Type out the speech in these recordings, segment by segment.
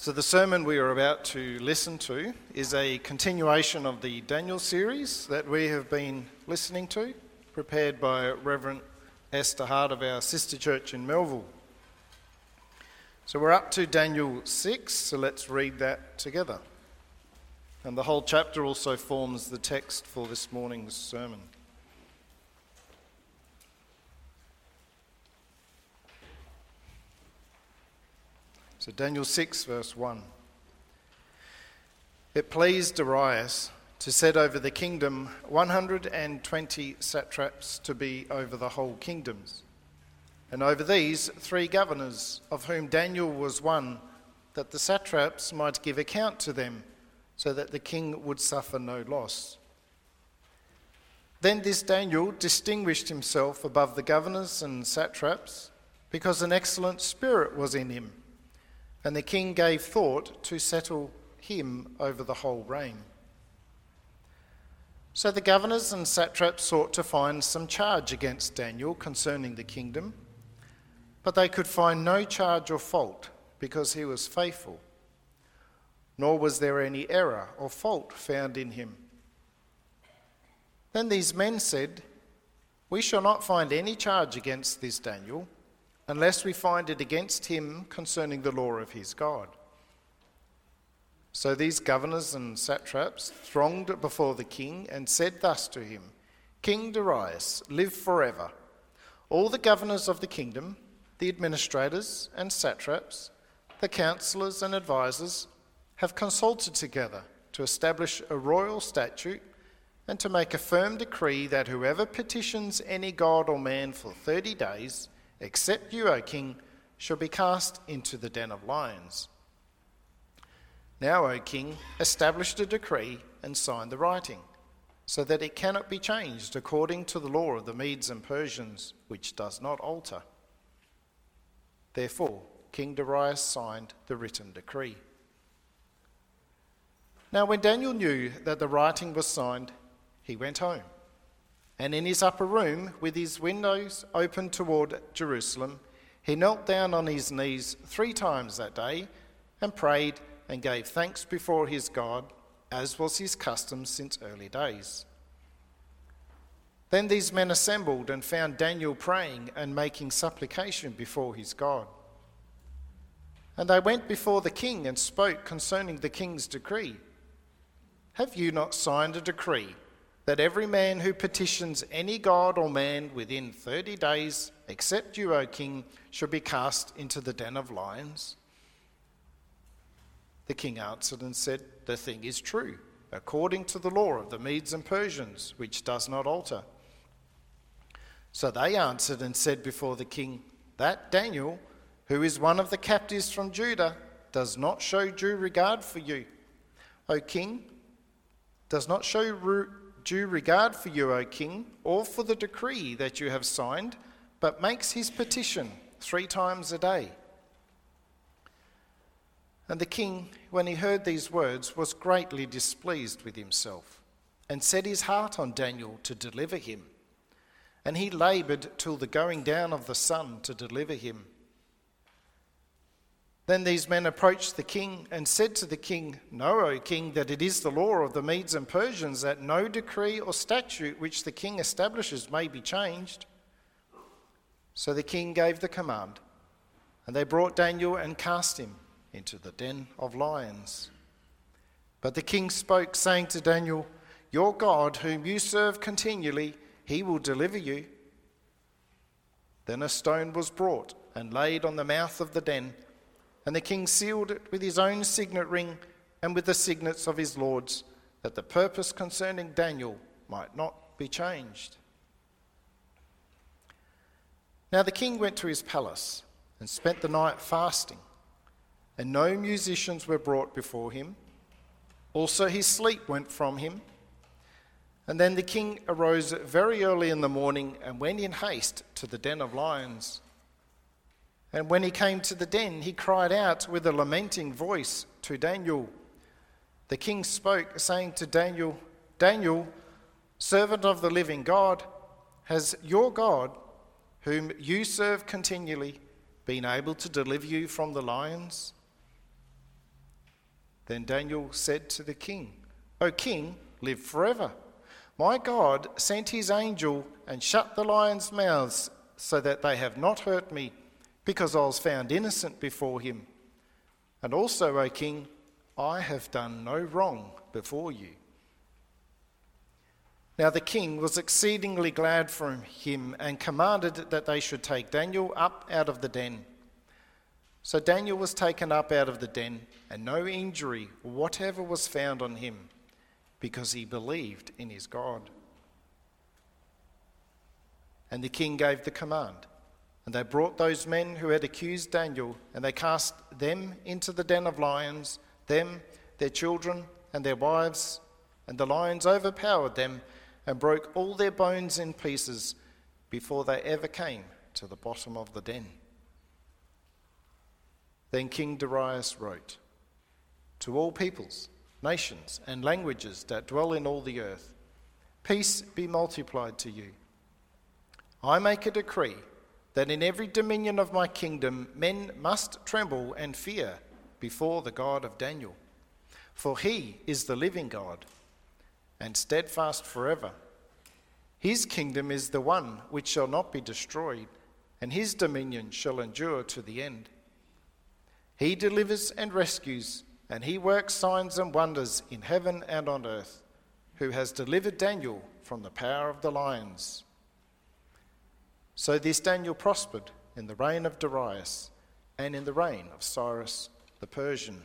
So the sermon we are about to listen to is a continuation of the Daniel series that we have been listening to, prepared by Reverend Esther Hart of our sister church in Melville. So we're up to Daniel 6, so let's read that together. And the whole chapter also forms the text for this morning's sermon. So Daniel 6 verse 1. It pleased Darius to set over the kingdom 120 satraps to be over the whole kingdoms, and over these 3 governors, of whom Daniel was one, that the satraps might give account to them, so that the king would suffer no loss. Then this Daniel distinguished himself above the governors and satraps, because an excellent spirit was in him, and the king gave thought to settle him over the whole reign. So the governors and satraps sought to find some charge against Daniel concerning the kingdom, but they could find no charge or fault, because he was faithful, nor was there any error or fault found in him. Then these men said, "We shall not find any charge against this Daniel, unless we find it against him concerning the law of his God." So these governors and satraps thronged before the king and said thus to him, "King Darius, live forever. All the governors of the kingdom, the administrators and satraps, the counselors and advisers, have consulted together to establish a royal statute and to make a firm decree that whoever petitions any god or man for 30 days, except you, O king, shall be cast into the den of lions. Now, O king, establish the decree and sign the writing, so that it cannot be changed according to the law of the Medes and Persians, which does not alter." Therefore, King Darius signed the written decree. Now, when Daniel knew that the writing was signed, he went home. And in his upper room, with his windows open toward Jerusalem, he knelt down on his knees 3 times that day and prayed and gave thanks before his God, as was his custom since early days. Then these men assembled and found Daniel praying and making supplication before his God. And they went before the king and spoke concerning the king's decree. "Have you not signed a decree that every man who petitions any god or man within 30 days, except you, O king, shall be cast into the den of lions?" The king answered and said, "The thing is true, according to the law of the Medes and Persians, which does not alter." So they answered and said before the king, "That Daniel, who is one of the captives from Judah, does not show due regard for you, O king, does not show due regard for you, O king, or for the decree that you have signed, but makes his petition 3 times a day." And the king, when he heard these words, was greatly displeased with himself, and set his heart on Daniel to deliver him. And he laboured till the going down of the sun to deliver him. Then these men approached the king and said to the king, "Know, O king, that it is the law of the Medes and Persians that no decree or statute which the king establishes may be changed." So the king gave the command, and they brought Daniel and cast him into the den of lions. But the king spoke, saying to Daniel, "Your God, whom you serve continually, he will deliver you." Then a stone was brought and laid on the mouth of the den, and the king sealed it with his own signet ring and with the signets of his lords, that the purpose concerning Daniel might not be changed. Now the king went to his palace and spent the night fasting, and no musicians were brought before him. Also his sleep went from him. And then the king arose very early in the morning and went in haste to the den of lions. And when he came to the den, he cried out with a lamenting voice to Daniel. The king spoke, saying to Daniel, "Daniel, servant of the living God, has your God, whom you serve continually, been able to deliver you from the lions?" Then Daniel said to the king, "O king, live forever. My God sent his angel and shut the lions' mouths so that they have not hurt me, because I was found innocent before him. And also, O king, I have done no wrong before you." Now the king was exceedingly glad for him and commanded that they should take Daniel up out of the den. So Daniel was taken up out of the den, and no injury whatever was found on him, because he believed in his God. And the king gave the command, and they brought those men who had accused Daniel, and they cast them into the den of lions, them, their children, and their wives, and the lions overpowered them and broke all their bones in pieces before they ever came to the bottom of the den. Then King Darius wrote, "To all peoples, nations, and languages that dwell in all the earth, peace be multiplied to you. I make a decree that in every dominion of my kingdom men must tremble and fear before the God of Daniel, for he is the living God and steadfast forever. His kingdom is the one which shall not be destroyed, and his dominion shall endure to the end. He delivers and rescues, and he works signs and wonders in heaven and on earth, who has delivered Daniel from the power of the lions." So this Daniel prospered in the reign of Darius and in the reign of Cyrus the Persian.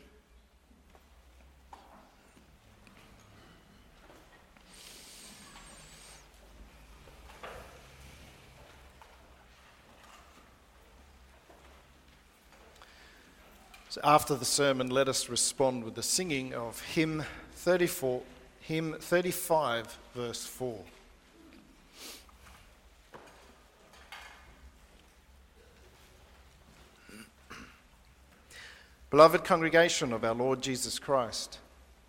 So after the sermon, let us respond with the singing of hymn 35, verse 4. Beloved congregation of our Lord Jesus Christ,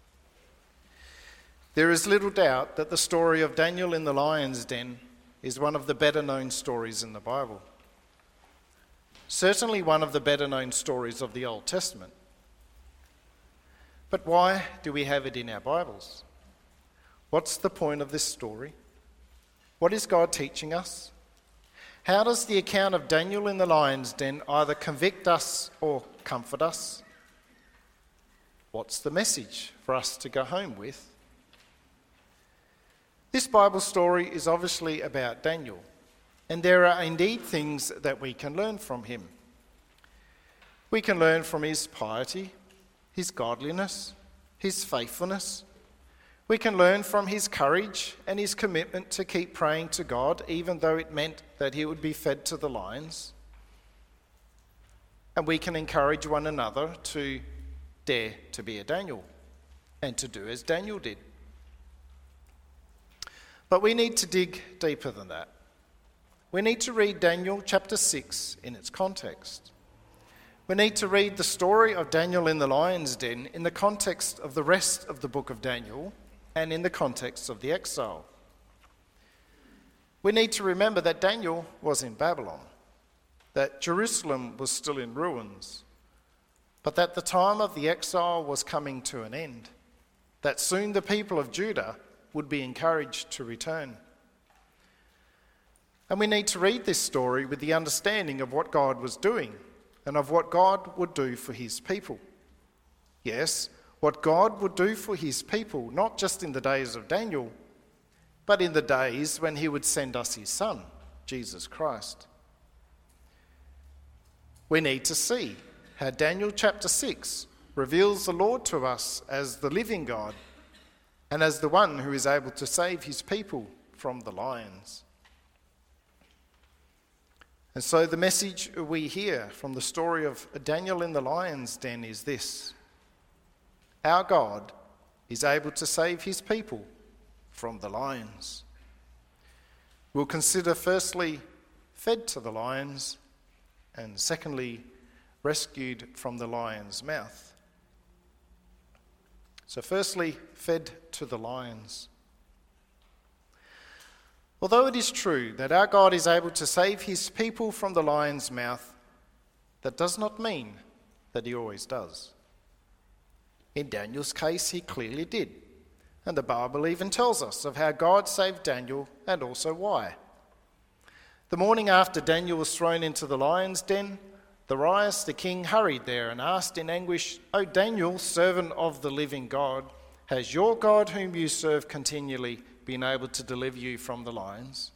there is little doubt that the story of Daniel in the lion's den is one of the better known stories in the Bible. Certainly one of the better known stories of the Old Testament. But why do we have it in our Bibles? What's the point of this story? What is God teaching us? How does the account of Daniel in the lion's den either convict us or comfort us? What's the message for us to go home with? This Bible story is obviously about Daniel, and there are indeed things that we can learn from him. We can learn from his piety, his godliness, his faithfulness. We can learn from his courage and his commitment to keep praying to God, even though it meant that he would be fed to the lions. And we can encourage one another to dare to be a Daniel and to do as Daniel did. But we need to dig deeper than that. We need to read Daniel chapter 6 in its context. We need to read the story of Daniel in the lion's den in the context of the rest of the book of Daniel and in the context of the exile. We need to remember that Daniel was in Babylon, that Jerusalem was still in ruins, but that the time of the exile was coming to an end, that soon the people of Judah would be encouraged to return. And we need to read this story with the understanding of what God was doing and of what God would do for his people. Yes, what God would do for his people, not just in the days of Daniel, but in the days when he would send us his Son, Jesus Christ. We need to see how Daniel chapter 6 reveals the Lord to us as the living God and as the one who is able to save his people from the lions. And so the message we hear from the story of Daniel in the lion's den is this: our God is able to save his people from the lions. We'll consider firstly, fed to the lions, and secondly, rescued from the lion's mouth. So firstly, fed to the lions. Although it is true that our God is able to save his people from the lion's mouth, that does not mean that he always does. In Daniel's case, he clearly did. And the Bible even tells us of how God saved Daniel and also why. The morning after Daniel was thrown into the lion's den, Darius the king hurried there and asked in anguish, "O Daniel, servant of the living God, has your God whom you serve continually been able to deliver you from the lions?"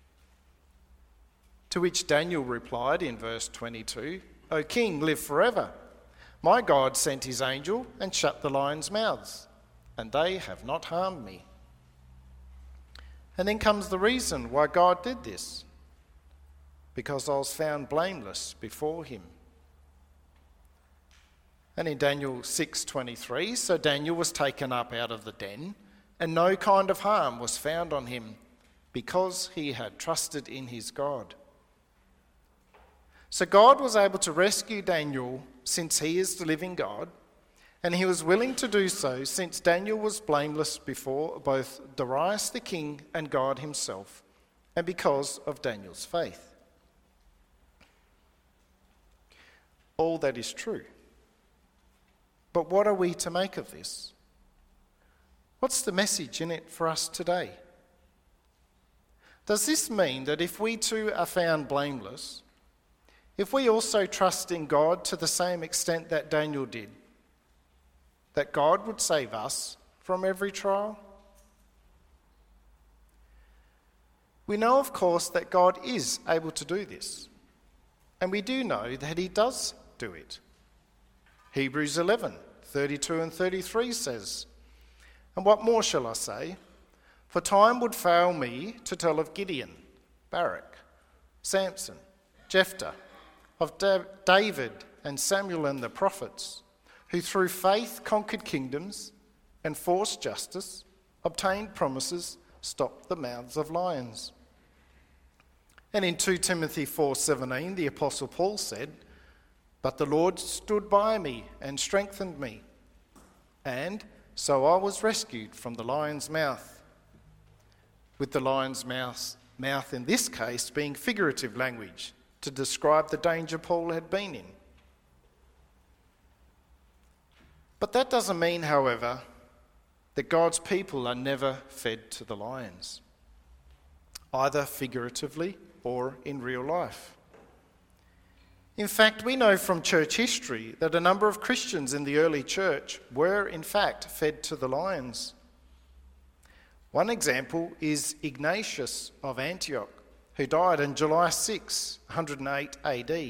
To which Daniel replied in verse 22, "O king, live forever. My God sent his angel and shut the lions' mouths, and they have not harmed me." And then comes the reason why God did this. Because I was found blameless before him. And in Daniel 6:23, so Daniel was taken up out of the den, and no kind of harm was found on him, because he had trusted in his God. So God was able to rescue Daniel since he is the living God, and he was willing to do so since Daniel was blameless before both Darius the king and God himself, and because of Daniel's faith. All that is true. But what are we to make of this? What's the message in it for us today? Does this mean that if we too are found blameless, if we also trust in God to the same extent that Daniel did, that God would save us from every trial? We know, of course, that God is able to do this, and we do know that he does do it. Hebrews 11:32 and 33 says, "And what more shall I say? For time would fail me to tell of Gideon, Barak, Samson, Jephthah, of David and Samuel and the prophets, who through faith conquered kingdoms, enforced justice, obtained promises, stopped the mouths of lions." And in 2 Timothy 4:17, the Apostle Paul said, "But the Lord stood by me and strengthened me, and so I was rescued from the lion's mouth." With the lion's mouth in this case being figurative language to describe the danger Paul had been in. But that doesn't mean, however, that God's people are never fed to the lions, either figuratively or in real life. In fact, we know from church history that a number of Christians in the early church were in fact fed to the lions. One example is Ignatius of Antioch, who died on July 6, 108 AD.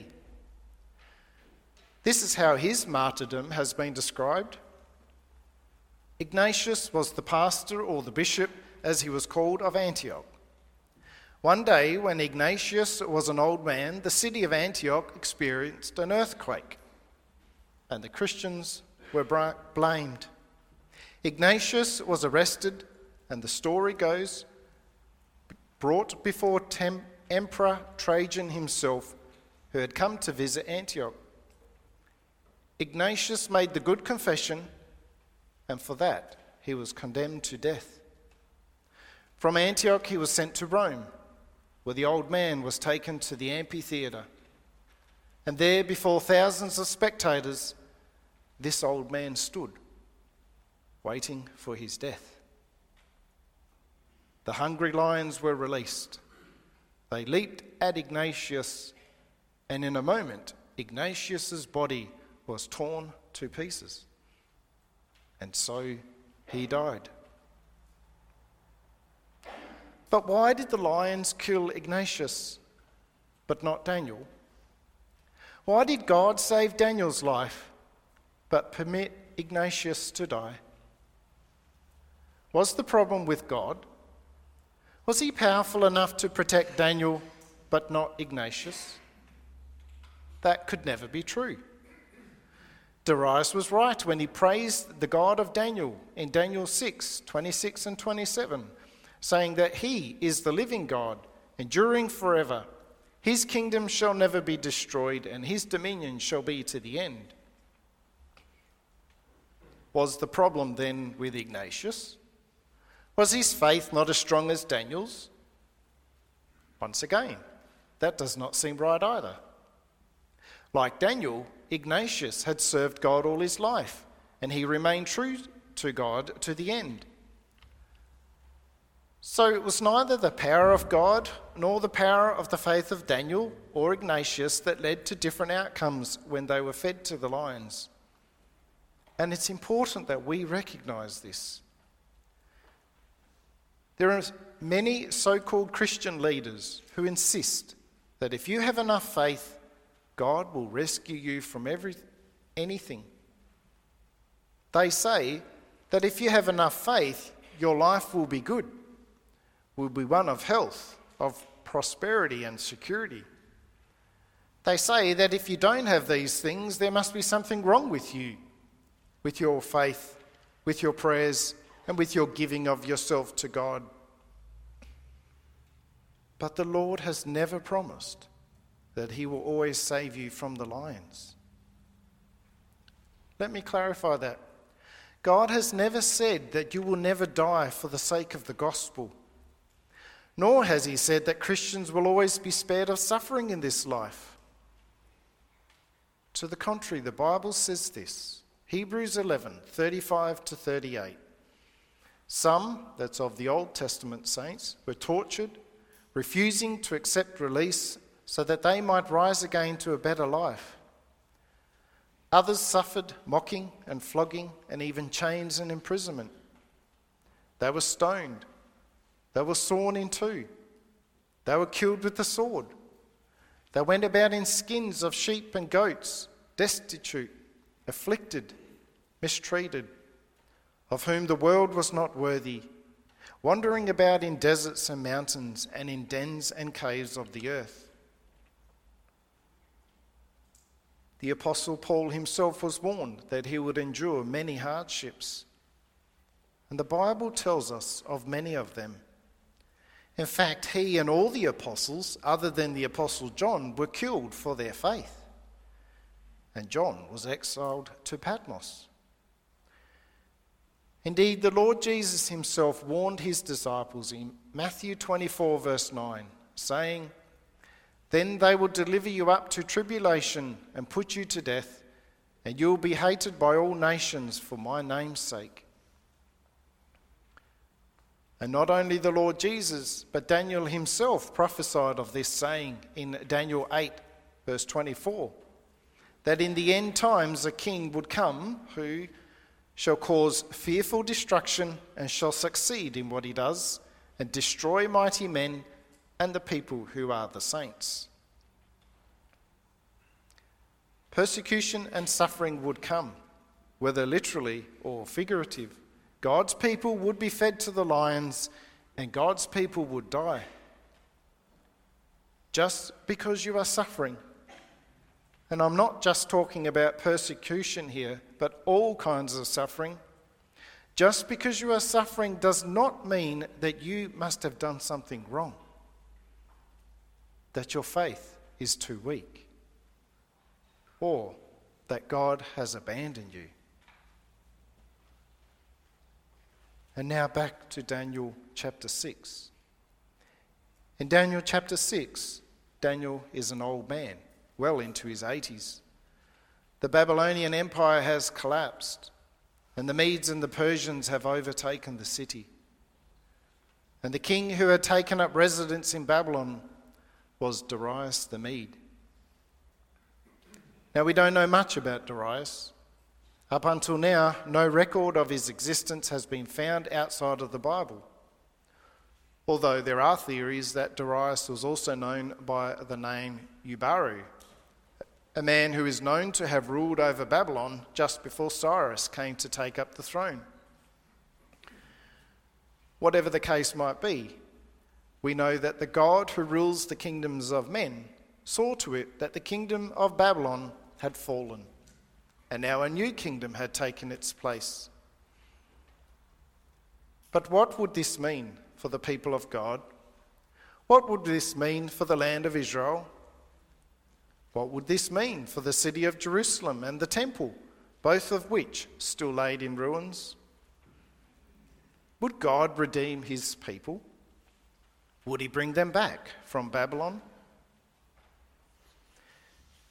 This is how his martyrdom has been described. Ignatius was the pastor, or the bishop, as he was called, of Antioch. One day, when Ignatius was an old man, the city of Antioch experienced an earthquake, and the Christians were blamed. Ignatius was arrested, and the story goes, brought before Emperor Trajan himself, who had come to visit Antioch. Ignatius made the good confession, and for that he was condemned to death. From Antioch he was sent to Rome, where the old man was taken to the amphitheatre. And there, before thousands of spectators, this old man stood, waiting for his death. The hungry lions were released. They leaped at Ignatius, and in a moment, Ignatius's body was torn to pieces. And so he died. But why did the lions kill Ignatius, but not Daniel? Why did God save Daniel's life, but permit Ignatius to die? Was the problem with God? Was he powerful enough to protect Daniel, but not Ignatius? That could never be true. Darius was right when he praised the God of Daniel in Daniel 6:26 and 27, saying that he is the living God, enduring forever. His kingdom shall never be destroyed, and his dominion shall be to the end. Was the problem then with Ignatius? Was his faith not as strong as Daniel's? Once again, that does not seem right either. Like Daniel, Ignatius had served God all his life, and he remained true to God to the end. So it was neither the power of God nor the power of the faith of Daniel or Ignatius that led to different outcomes when they were fed to the lions. And it's important that we recognise this. There are many so-called Christian leaders who insist that if you have enough faith, God will rescue you from anything. They say that if you have enough faith, your life will be good, will be one of health, of prosperity and security. They say that if you don't have these things, there must be something wrong with you, with your faith, with your prayers, and with your giving of yourself to God. But the Lord has never promised that he will always save you from the lions. Let me clarify that. God has never said that you will never die for the sake of the gospel, nor has he said that Christians will always be spared of suffering in this life. To the contrary, the Bible says this, Hebrews 11:35-38. Some, that's of the Old Testament saints, were tortured, refusing to accept release so that they might rise again to a better life. Others suffered mocking and flogging and even chains and imprisonment. They were stoned. They were sawn in two. They were killed with the sword. They went about in skins of sheep and goats, destitute, afflicted, mistreated, of whom the world was not worthy, wandering about in deserts and mountains and in dens and caves of the earth. The Apostle Paul himself was warned that he would endure many hardships. And the Bible tells us of many of them. In fact, he and all the apostles, other than the Apostle John, were killed for their faith. And John was exiled to Patmos. Indeed, the Lord Jesus himself warned his disciples in Matthew 24, verse 9, saying, "Then they will deliver you up to tribulation and put you to death, and you will be hated by all nations for my name's sake." And not only the Lord Jesus, but Daniel himself prophesied of this, saying in Daniel 8, verse 24, that in the end times a king would come who shall cause fearful destruction and shall succeed in what he does and destroy mighty men and the people who are the saints. Persecution and suffering would come, whether literally or figurative. God's people would be fed to the lions and God's people would die. Just because you are suffering, and I'm not just talking about persecution here, but all kinds of suffering, just because you are suffering does not mean that you must have done something wrong, that your faith is too weak, or that God has abandoned you. And now back to Daniel chapter 6. In Daniel chapter 6, Daniel is an old man, well into his 80s. The Babylonian Empire has collapsed, and the Medes and the Persians have overtaken the city. And the king who had taken up residence in Babylon was Darius the Mede. Now, we don't know much about Darius. Up until now, no record of his existence has been found outside of the Bible, although there are theories that Darius was also known by the name Ubaru, a man who is known to have ruled over Babylon just before Cyrus came to take up the throne. Whatever the case might be, we know that the God who rules the kingdoms of men saw to it that the kingdom of Babylon had fallen, and now a new kingdom had taken its place. But what would this mean for the people of God? What would this mean for the land of Israel? What would this mean for the city of Jerusalem and the temple, both of which still laid in ruins? Would God redeem his people? Would he bring them back from Babylon?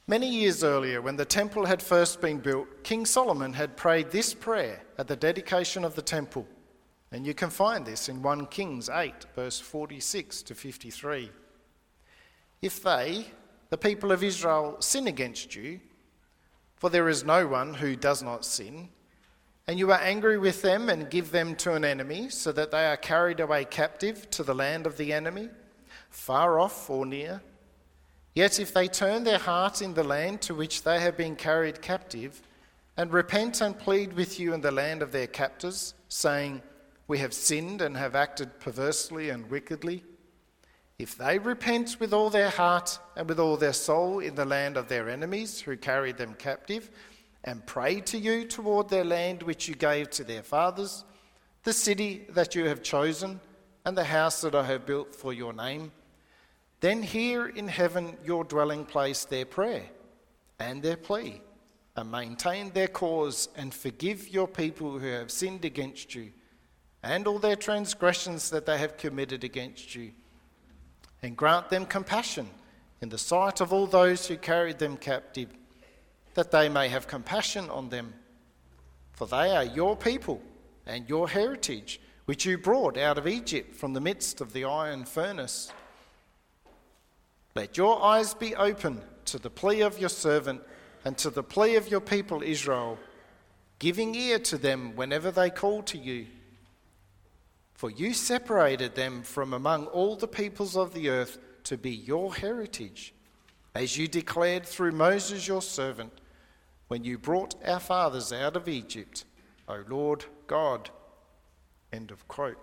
Many years earlier, when the temple had first been built, King Solomon had prayed this prayer at the dedication of the temple. And you can find this in 1 Kings 8, verse 46 to 53. If they, the people of Israel, sin against you, for there is no one who does not sin, and you are angry with them and give them to an enemy, so that they are carried away captive to the land of the enemy, far off or near, yet if they turn their heart in the land to which they have been carried captive, and repent and plead with you in the land of their captors, saying, we have sinned and have acted perversely and wickedly, if they repent with all their heart and with all their soul in the land of their enemies who carried them captive, and pray to you toward their land which you gave to their fathers, the city that you have chosen, and the house that I have built for your name, then hear in heaven your dwelling place their prayer and their plea, and maintain their cause, and forgive your people who have sinned against you, and all their transgressions that they have committed against you, and grant them compassion in the sight of all those who carried them captive, that they may have compassion on them. For they are your people and your heritage, which you brought out of Egypt from the midst of the iron furnace. Let your eyes be open to the plea of your servant and to the plea of your people Israel, giving ear to them whenever they call to you. For you separated them from among all the peoples of the earth to be your heritage, as you declared through Moses your servant, when you brought our fathers out of Egypt, O Lord God. End of quote.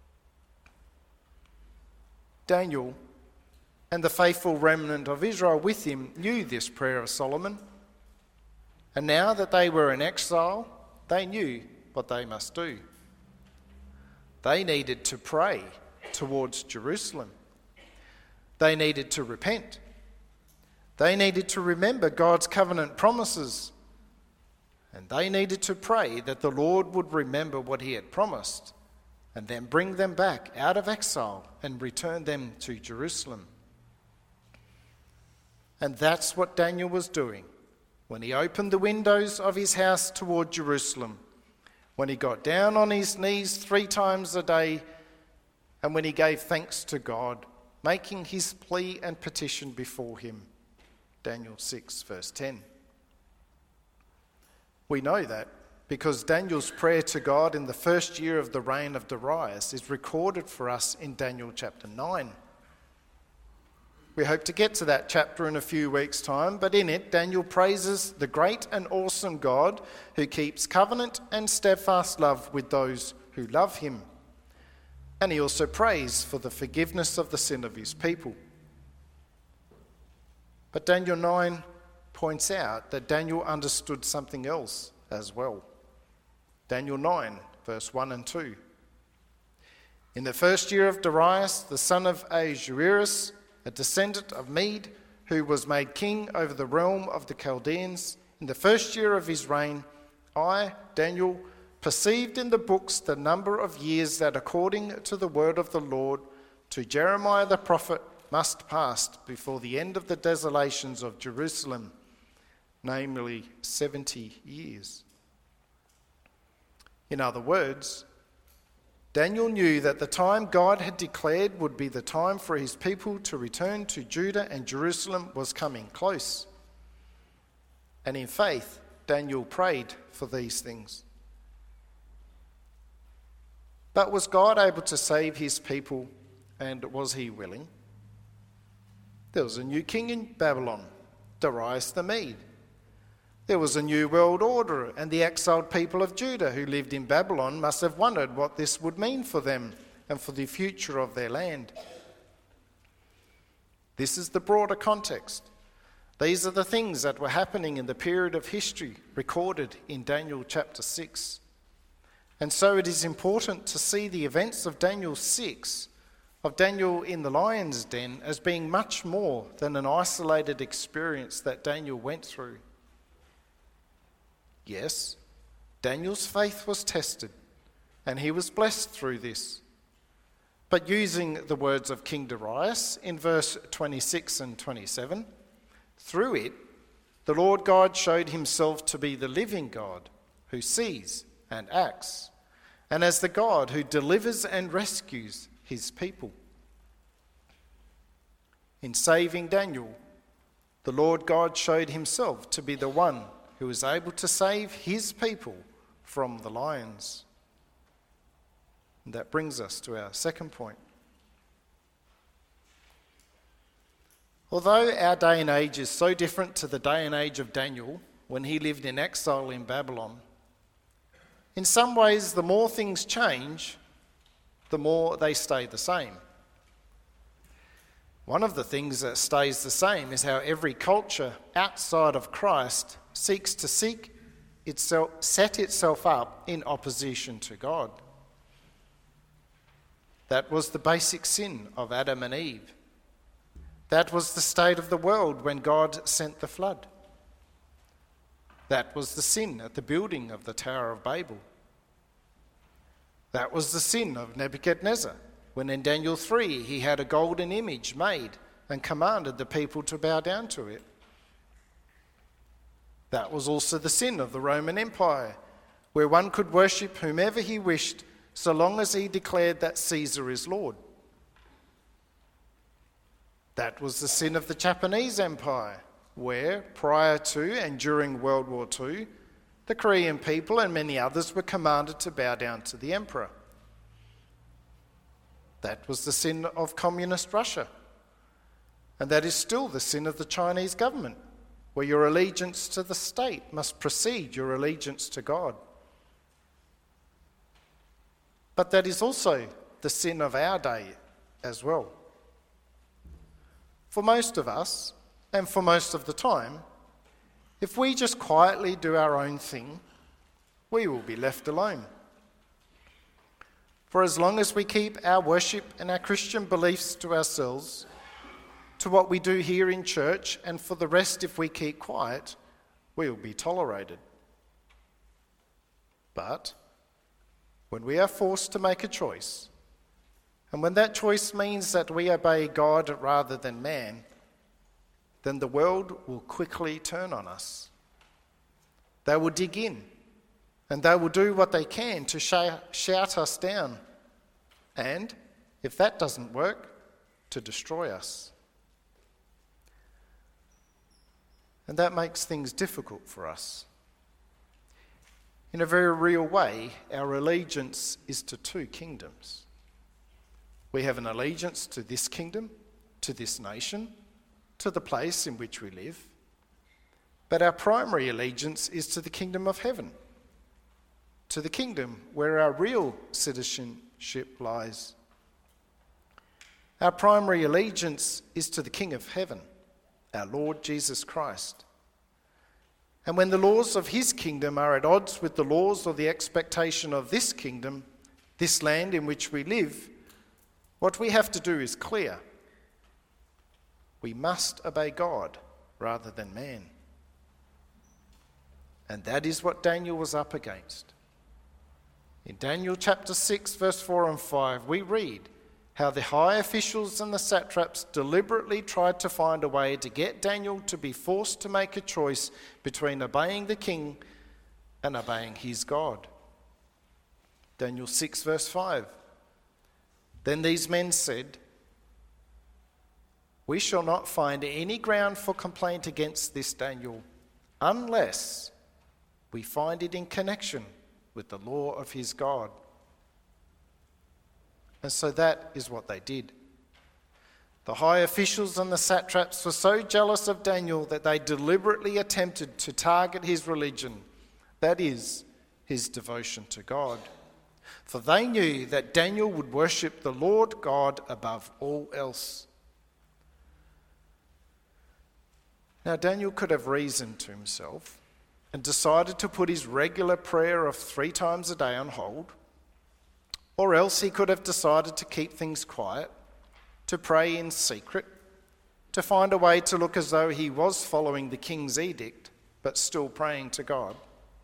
Daniel and the faithful remnant of Israel with him knew this prayer of Solomon. And now that they were in exile, they knew what they must do. They needed to pray towards Jerusalem. They needed to repent. They needed to remember God's covenant promises. And they needed to pray that the Lord would remember what he had promised and then bring them back out of exile and return them to Jerusalem. And that's what Daniel was doing when he opened the windows of his house toward Jerusalem, when he got down on his knees 3 times a day, and when he gave thanks to God, making his plea and petition before him. Daniel 6, verse 10. We know that because Daniel's prayer to God in the first year of the reign of Darius is recorded for us in Daniel chapter 9. We hope to get to that chapter in a few weeks' time, but in it, Daniel praises the great and awesome God who keeps covenant and steadfast love with those who love him. And he also prays for the forgiveness of the sin of his people. But Daniel 9 points out that Daniel understood something else as well. Daniel 9, verse 1 and 2. In the first year of Darius, the son of Ahasuerus, a descendant of Mede, who was made king over the realm of the Chaldeans, in the first year of his reign, I, Daniel, perceived in the books the number of years that according to the word of the Lord to Jeremiah the prophet must pass before the end of the desolations of Jerusalem, namely 70 years. In other words, Daniel knew that the time God had declared would be the time for his people to return to Judah and Jerusalem was coming close. And in faith, Daniel prayed for these things. But was God able to save his people, and was he willing? There was a new king in Babylon, Darius the Mede. There was a new world order, and the exiled people of Judah who lived in Babylon must have wondered what this would mean for them and for the future of their land. This is the broader context. These are the things that were happening in the period of history recorded in Daniel chapter 6. And so it is important to see the events of Daniel 6, of Daniel in the lion's den, as being much more than an isolated experience that Daniel went through. Yes, Daniel's faith was tested, and he was blessed through this. But using the words of King Darius in verse 26 and 27, through it, the Lord God showed himself to be the living God who sees and acts, and as the God who delivers and rescues his people. In saving Daniel, the Lord God showed himself to be the one who was able to save his people from the lions. And that brings us to our second point. Although our day and age is so different to the day and age of Daniel when he lived in exile in Babylon, in some ways the more things change, the more they stay the same. One of the things that stays the same is how every culture outside of Christ seeks to set itself up in opposition to God. That was the basic sin of Adam and Eve. That was the state of the world when God sent the flood. That was the sin at the building of the Tower of Babel. That was the sin of Nebuchadnezzar, when in Daniel 3 he had a golden image made and commanded the people to bow down to it. That was also the sin of the Roman Empire, where one could worship whomever he wished so long as he declared that Caesar is Lord. That was the sin of the Japanese Empire, where prior to and during World War II, the Korean people and many others were commanded to bow down to the emperor. That was the sin of communist Russia. And that is still the sin of the Chinese government, where your allegiance to the state must precede your allegiance to God. But that is also the sin of our day as well. For most of us, and for most of the time, if we just quietly do our own thing, we will be left alone. For as long as we keep our worship and our Christian beliefs to ourselves, to what we do here in church, and for the rest, if we keep quiet, we will be tolerated. But when we are forced to make a choice, and when that choice means that we obey God rather than man, then the world will quickly turn on us. They will dig in, and they will do what they can to shout us down, and, if that doesn't work, to destroy us. And that makes things difficult for us. In a very real way, our allegiance is to two kingdoms. We have an allegiance to this kingdom, to this nation, to the place in which we live. But our primary allegiance is to the kingdom of heaven, to the kingdom where our real citizenship lies. Our primary allegiance is to the King of heaven, our Lord Jesus Christ. And when the laws of his kingdom are at odds with the laws or the expectation of this kingdom, this land in which we live, what we have to do is clear. We must obey God rather than man. And that is what Daniel was up against. In Daniel chapter 6, verse 4 and 5, we read how the high officials and the satraps deliberately tried to find a way to get Daniel to be forced to make a choice between obeying the king and obeying his God. Daniel 6, verse 5. Then these men said, "We shall not find any ground for complaint against this Daniel unless we find it in connection with the law of his God." And so that is what they did. The high officials and the satraps were so jealous of Daniel that they deliberately attempted to target his religion, that is, his devotion to God. For they knew that Daniel would worship the Lord God above all else. Now, Daniel could have reasoned to himself and decided to put his regular prayer of 3 times a day on hold, or else he could have decided to keep things quiet, to pray in secret, to find a way to look as though he was following the king's edict, but still praying to God.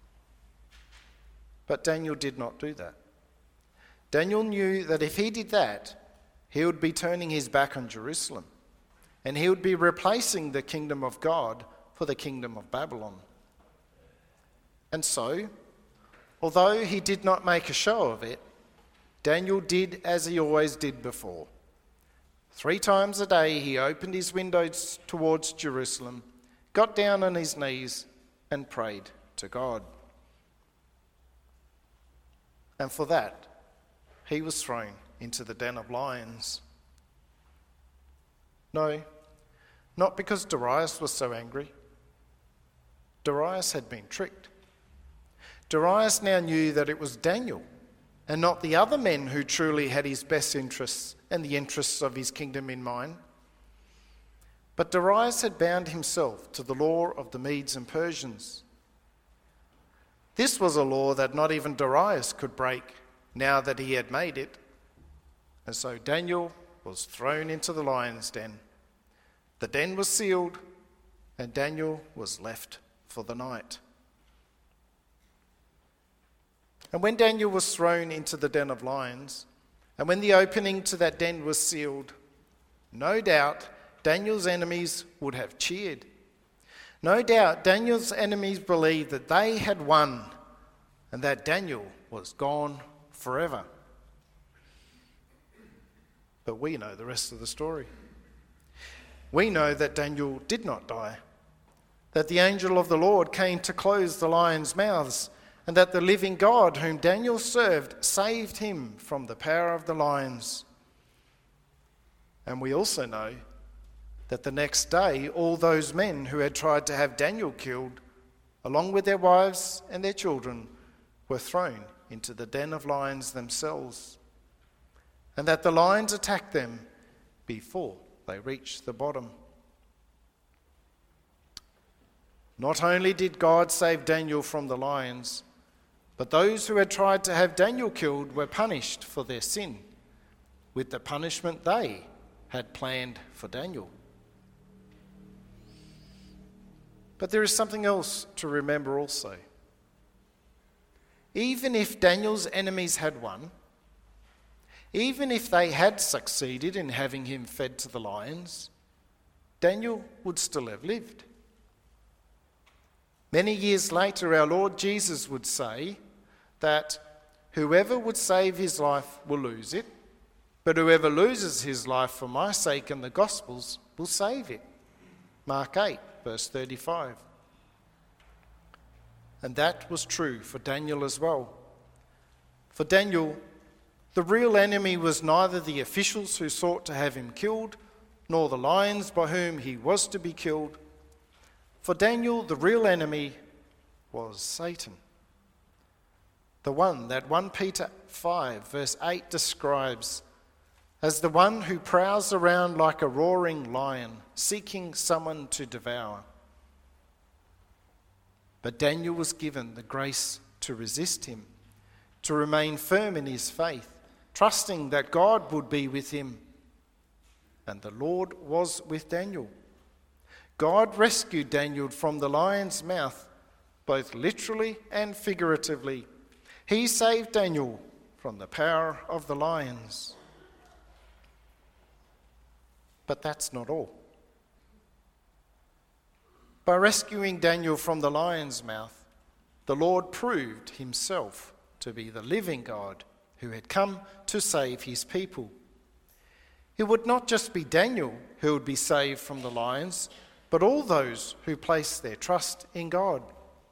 But Daniel did not do that. Daniel knew that if he did that, he would be turning his back on Jerusalem, and he would be replacing the kingdom of God for the kingdom of Babylon. And so, although he did not make a show of it, Daniel did as he always did before. 3 times a day he opened his windows towards Jerusalem, got down on his knees and prayed to God. And for that, he was thrown into the den of lions. No, not because Darius was so angry. Darius had been tricked. Darius now knew that it was Daniel and not the other men who truly had his best interests and the interests of his kingdom in mind. But Darius had bound himself to the law of the Medes and Persians. This was a law that not even Darius could break now that he had made it. And so Daniel was thrown into the lion's den. The den was sealed, and Daniel was left for the night. And when Daniel was thrown into the den of lions, and when the opening to that den was sealed, no doubt Daniel's enemies would have cheered. No doubt Daniel's enemies believed that they had won and that Daniel was gone forever. But we know the rest of the story. We know that Daniel did not die, that the angel of the Lord came to close the lions' mouths, and that the living God whom Daniel served saved him from the power of the lions. And we also know that the next day all those men who had tried to have Daniel killed, along with their wives and their children, were thrown into the den of lions themselves, and that the lions attacked them before they reached the bottom. Not only did God save Daniel from the lions, but those who had tried to have Daniel killed were punished for their sin, with the punishment they had planned for Daniel. But there is something else to remember also. Even if Daniel's enemies had won, even if they had succeeded in having him fed to the lions, Daniel would still have lived. Many years later, our Lord Jesus would say that whoever would save his life will lose it, but whoever loses his life for my sake and the gospel's will save it. Mark 8, verse 35. And that was true for Daniel as well. For Daniel, the real enemy was neither the officials who sought to have him killed, nor the lions by whom he was to be killed. For Daniel, the real enemy was Satan. The one that 1 Peter 5 verse 8 describes as the one who prowls around like a roaring lion, seeking someone to devour. But Daniel was given the grace to resist him, to remain firm in his faith, trusting that God would be with him. And the Lord was with Daniel. God rescued Daniel from the lion's mouth, both literally and figuratively. He saved Daniel from the power of the lions. But that's not all. By rescuing Daniel from the lion's mouth, the Lord proved himself to be the living God who had come to save his people. It would not just be Daniel who would be saved from the lions, but all those who place their trust in God.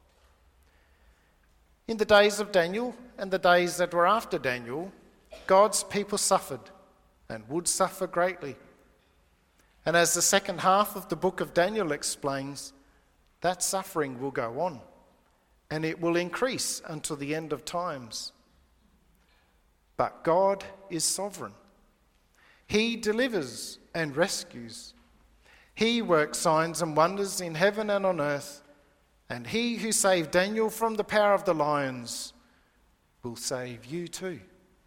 In the days of Daniel and the days that were after Daniel, God's people suffered and would suffer greatly. And as the second half of the book of Daniel explains, that suffering will go on, and it will increase until the end of times. But God is sovereign. He delivers and rescues. He works signs and wonders in heaven and on earth, and he who saved Daniel from the power of the lions will save you too.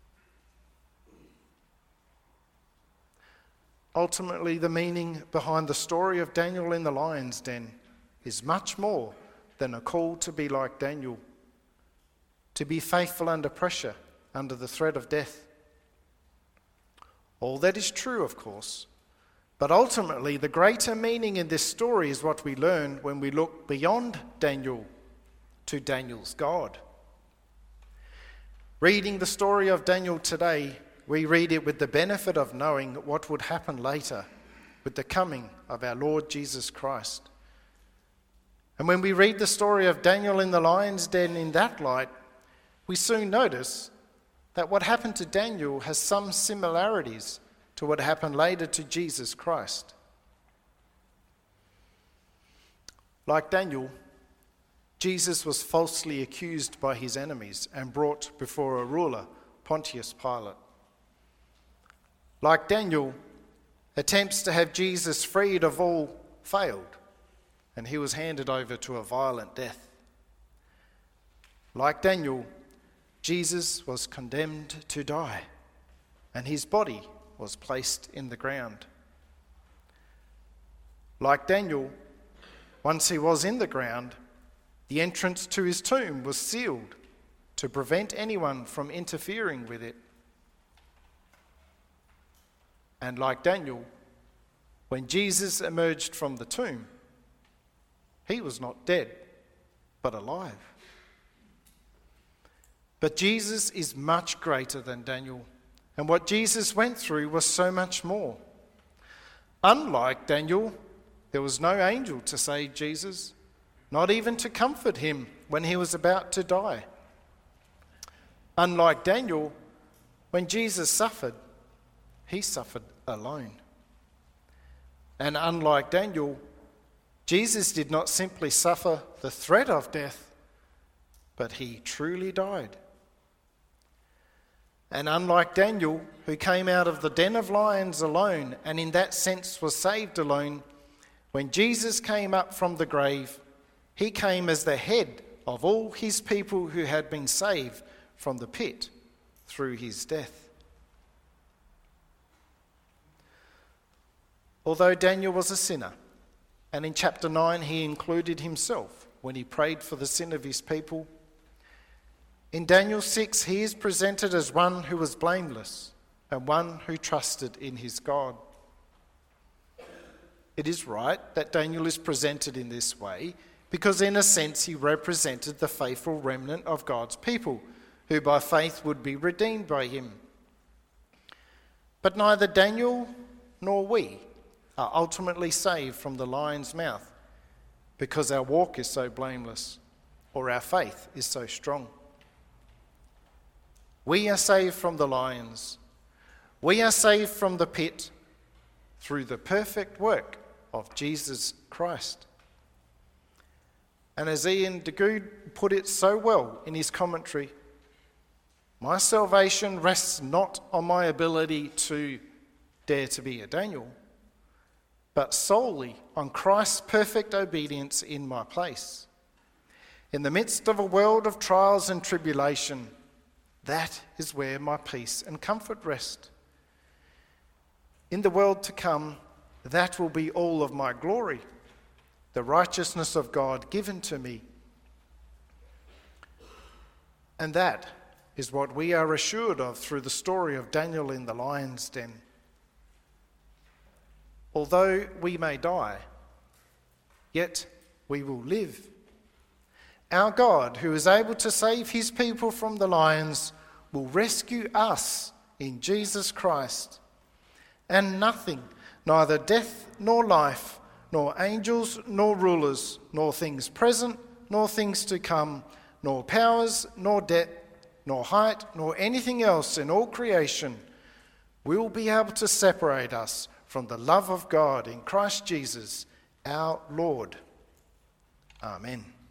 Ultimately, the meaning behind the story of Daniel in the lion's den is much more than a call to be like Daniel, to be faithful under pressure, under the threat of death. All that is true, of course, But ultimately, the greater meaning in this story is what we learn when we look beyond Daniel to Daniel's God. Reading the story of Daniel today, we read it with the benefit of knowing what would happen later with the coming of our Lord Jesus Christ. And when we read the story of Daniel in the lion's den in that light, we soon notice that what happened to Daniel has some similarities to what happened later to Jesus Christ. Like Daniel, Jesus was falsely accused by his enemies and brought before a ruler, Pontius Pilate. Like Daniel, attempts to have Jesus freed of all failed, and he was handed over to a violent death. Like Daniel, Jesus was condemned to die, and his body was placed in the ground. Like Daniel, once he was in the ground, the entrance to his tomb was sealed to prevent anyone from interfering with it. And like Daniel, when Jesus emerged from the tomb, he was not dead, but alive. But Jesus is much greater than Daniel, and what Jesus went through was so much more. Unlike Daniel, there was no angel to save Jesus, not even to comfort him when he was about to die. Unlike Daniel, when Jesus suffered, he suffered alone. And unlike Daniel, Jesus did not simply suffer the threat of death, but he truly died. And unlike Daniel, who came out of the den of lions alone and in that sense was saved alone, when Jesus came up from the grave, he came as the head of all his people who had been saved from the pit through his death. Although Daniel was a sinner, and in chapter 9 he included himself when he prayed for the sin of his people, in Daniel 6 he is presented as one who was blameless and one who trusted in his God. It is right that Daniel is presented in this way because in a sense he represented the faithful remnant of God's people who by faith would be redeemed by him. But neither Daniel nor we are ultimately saved from the lion's mouth because our walk is so blameless or our faith is so strong. We are saved from the lions. We are saved from the pit through the perfect work of Jesus Christ. And as Ian DeGood put it so well in his commentary, my salvation rests not on my ability to dare to be a Daniel, but solely on Christ's perfect obedience in my place. In the midst of a world of trials and tribulation, that is where my peace and comfort rest. In the world to come, that will be all of my glory, the righteousness of God given to me. And that is what we are assured of through the story of Daniel in the lion's den. Although we may die, yet we will live. Our God, who is able to save his people from the lions, will rescue us in Jesus Christ. And nothing, neither death nor life, nor angels nor rulers, nor things present nor things to come, nor powers nor depth, nor height, nor anything else in all creation will be able to separate us from the love of God in Christ Jesus, our Lord. Amen.